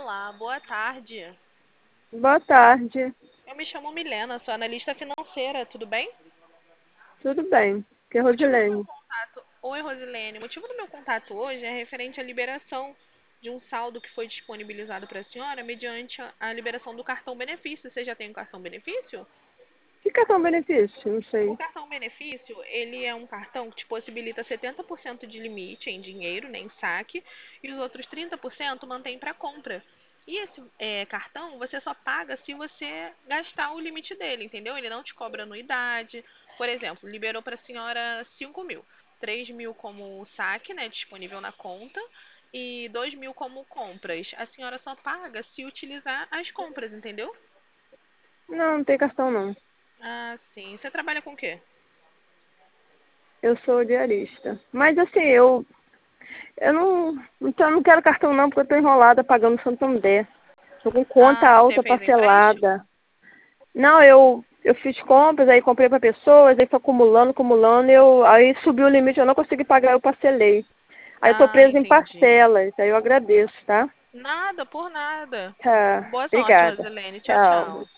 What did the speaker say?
Olá, boa tarde. Boa tarde. Eu me chamo Milena, sou analista financeira, tudo bem? Tudo bem? Que é O motivo do meu Rosilene. contato. Oi, Rosilene. O motivo do meu contato hoje é referente à liberação de um saldo que foi disponibilizado para a senhora mediante a liberação do cartão benefício. Você já tem um cartão benefício? Que cartão benefício? Não O sei. cartão benefício, ele é um cartão que te possibilita 70% de limite em dinheiro, né, em saque, e os outros 30% mantém para compra. E esse cartão você só paga se você gastar o limite dele, entendeu? Ele não te cobra anuidade. Por exemplo, liberou para a senhora 5 mil. 3 mil como saque, né, disponível na conta, e 2 mil como compras. A senhora só paga se utilizar as compras, entendeu? Não, não tem cartão não. Ah, sim. Você trabalha com o quê? Eu sou diarista. Mas assim, eu não. Então eu não quero cartão não, porque eu tô enrolada pagando Santander. Tô com conta Ah, você alta fez empréstimo? parcelada. Não, eu fiz compras, aí comprei para pessoas, aí foi acumulando, acumulando, aí subiu o limite, eu não consegui pagar, eu parcelei. Aí eu tô Ah, presa em entendi. parcelas, aí eu agradeço, tá? Nada por nada. Tá, Boa sorte, obrigada. Rosilene. Tchau, Tchau. tchau.